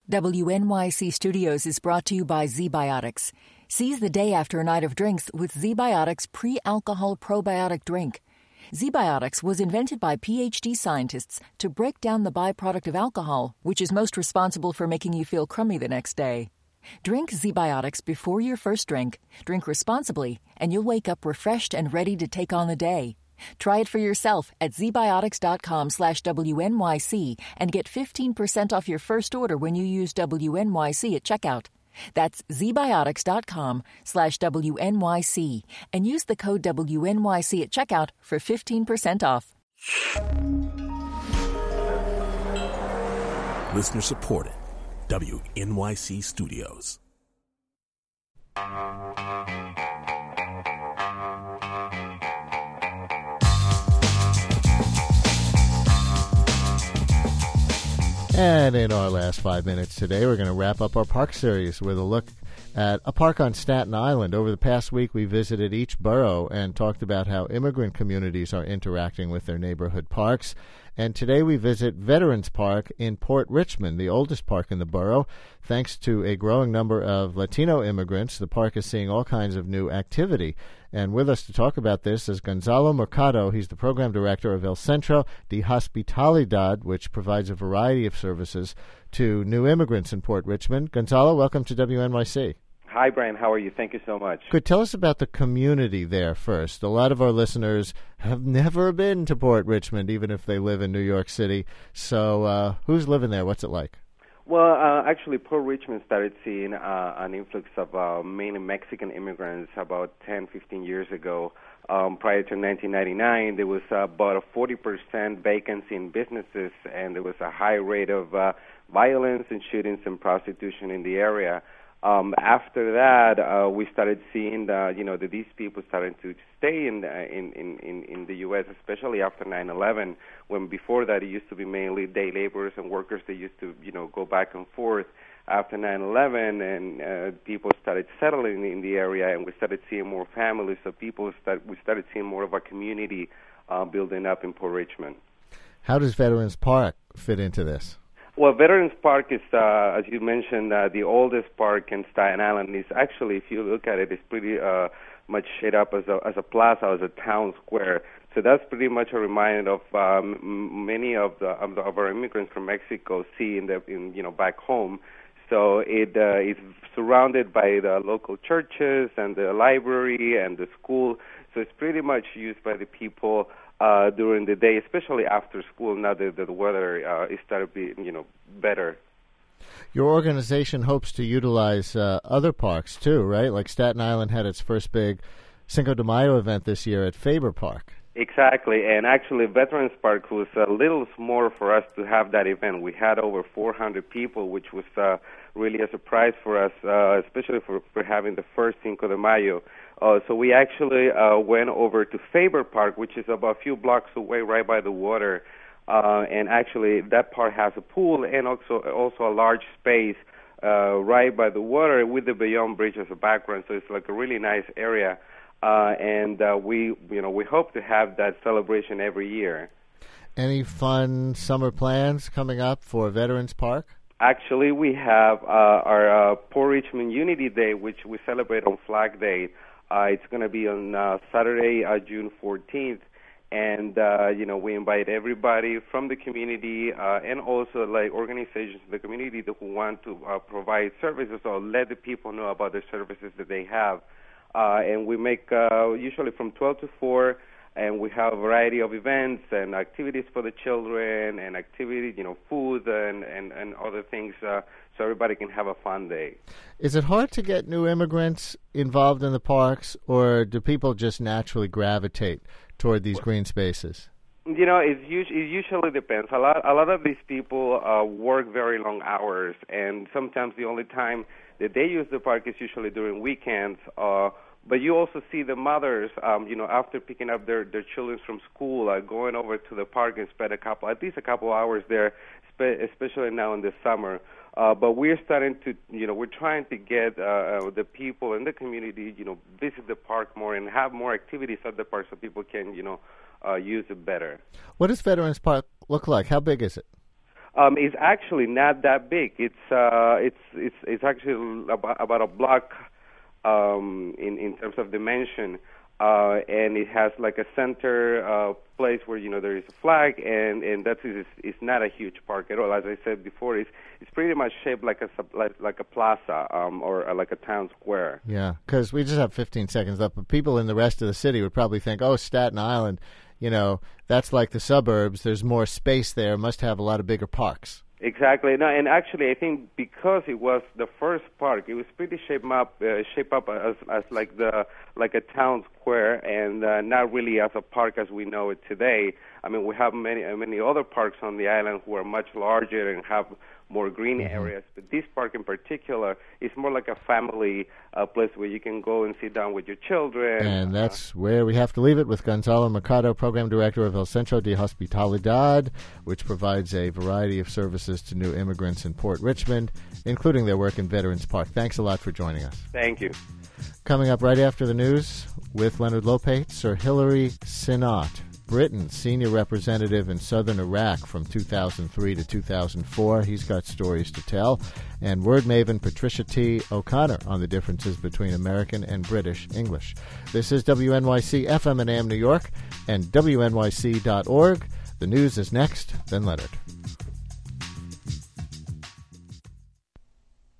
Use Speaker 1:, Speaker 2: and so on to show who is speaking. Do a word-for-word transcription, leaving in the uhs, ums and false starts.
Speaker 1: W N Y C Studios is brought to you by ZBiotics. Seize the day after a night of drinks with ZBiotics pre-alcohol probiotic drink. ZBiotics was invented by P H D scientists to break down the byproduct of alcohol, which is most responsible for making you feel crummy the next day. Drink ZBiotics before your first drink, drink responsibly, and you'll wake up refreshed and ready to take on the day. Try it for yourself at zbiotics.com slash WNYC and get fifteen percent off your first order when you use W N Y C at checkout. That's zbiotics.com slash WNYC and use the code W N Y C at checkout for fifteen percent off.
Speaker 2: Listener supported. W N Y C Studios.
Speaker 3: And in our last five minutes today, we're going to wrap up our park series with a look at a park on Staten Island. Over the past week, we visited each borough and talked about how immigrant communities are interacting with their neighborhood parks. And today we visit Veterans Park in Port Richmond, the oldest park in the borough. Thanks to a growing number of Latino immigrants, the park is seeing all kinds of new activity. And with us to talk about this is Gonzalo Mercado. He's the program director of El Centro de Hospitalidad, which provides a variety of services to new immigrants in Port Richmond. Gonzalo, welcome to W N Y C.
Speaker 4: Hi, Brian. How are you? Thank you so much.
Speaker 3: Good. Tell us about the community there first. A lot of our listeners have never been to Port Richmond, even if they live in New York City. So uh, who's living there? What's it like?
Speaker 4: Well, uh, actually, Port Richmond started seeing uh, an influx of uh, mainly Mexican immigrants about ten, fifteen years ago. Um, prior to nineteen ninety-nine, there was uh, about a forty percent vacancy in businesses, and there was a high rate of uh, violence and shootings and prostitution in the area. Um, after that, uh, we started seeing the, you know, that these people started to stay in, the, in in in in the U S, especially after nine eleven. When before that, it used to be mainly day laborers and workers that used to, you know, go back and forth. After nine eleven, and uh, people started settling in the area, and we started seeing more families. So people start, we started seeing more of a community uh, building up in Port Richmond.
Speaker 3: How does Veterans Park fit into this?
Speaker 4: Well, Veterans Park is, uh, as you mentioned, uh, the oldest park in Staten Island. It's actually, if you look at it, it's pretty uh, much shaped up as a, as a plaza, as a town square. So that's pretty much a reminder of um, many of the, of the of our immigrants from Mexico see in the in you know back home. So it uh, is surrounded by the local churches and the library and the school. So it's pretty much used by the people uh, during the day, especially after school. Now that the weather uh, is started being, you know, better.
Speaker 3: Your organization hopes to utilize uh, other parks too, right? Like Staten Island had its first big Cinco de Mayo event this year at Faber Park.
Speaker 4: Exactly, and actually Veterans Park was a little small for us to have that event. We had over four hundred people, which was uh, really a surprise for us, uh, especially for, for having the first Cinco de Mayo. Uh, so we actually uh, went over to Faber Park, which is about a few blocks away, right by the water, uh, and actually that park has a pool and also also a large space uh, right by the water with the Bayonne Bridge as a background. So it's like a really nice area. Uh, and uh, we, you know, we hope to have that celebration every year.
Speaker 3: Any fun summer plans coming up for Veterans Park?
Speaker 4: Actually, we have uh, our uh, Port Richmond Unity Day, which we celebrate on Flag Day. Uh, it's going to be on uh, Saturday, uh, June fourteenth, and uh, you know, we invite everybody from the community uh, and also like organizations in the community that who want to uh, provide services or let the people know about the services that they have. Uh, and we make uh, usually from twelve to four, and we have a variety of events and activities for the children and activities, you know, food and, and, and other things uh, so everybody can have a fun day.
Speaker 3: Is it hard to get new immigrants involved in the parks, or do people just naturally gravitate toward these green spaces?
Speaker 4: You know, it usually depends. A lot, a lot of these people uh, work very long hours, and sometimes the only time that they use the park is usually during weekends. Uh, but you also see the mothers, um, you know, after picking up their, their children from school, uh, going over to the park and spend a couple, at least a couple hours there, especially now in the summer. Uh, but we're starting to, you know, we're trying to get uh, the people in the community, you know, visit the park more and have more activities at the park so people can, you know, uh, use it better.
Speaker 3: What does Veterans Park look like? How big is it?
Speaker 4: Um, it's actually not that big. It's uh, it's it's it's actually about, about a block um, in in terms of dimension, uh, and it has like a center uh, place where you know there is a flag, and and that's it's, it's not a huge park at all. As I said before, it's it's pretty much shaped like a like, like a plaza um, or uh, like a town square.
Speaker 3: Yeah, because we just have fifteen seconds left, but people in the rest of the city would probably think, oh, Staten Island, you know, that's like the suburbs. There's more space there. Must have a lot of bigger parks.
Speaker 4: Exactly. No, and actually, I think because it was the first park, it was pretty shaped up, uh, shaped up as as like the like a town square, and uh, not really as a park as we know it today. I mean, we have many uh, many other parks on the island who are much larger and have more green mm-hmm. areas, but this park in particular is more like a family uh, place where you can go and sit down with your children.
Speaker 3: And that's uh, where we have to leave it with Gonzalo Mercado, Program Director of El Centro de Hospitalidad, which provides a variety of services to new immigrants in Port Richmond, including their work in Veterans Park. Thanks a lot for joining us.
Speaker 4: Thank you.
Speaker 3: Coming up right after the news with Leonard Lopate, Sir Hilary Sinat, Britain's senior representative in southern Iraq from two thousand three to two thousand four. He's got stories to tell. And word maven Patricia T. O'Connor on the differences between American and British English. This is W N Y C F M and A M New York and W N Y C dot org. The news is next, then Leonard.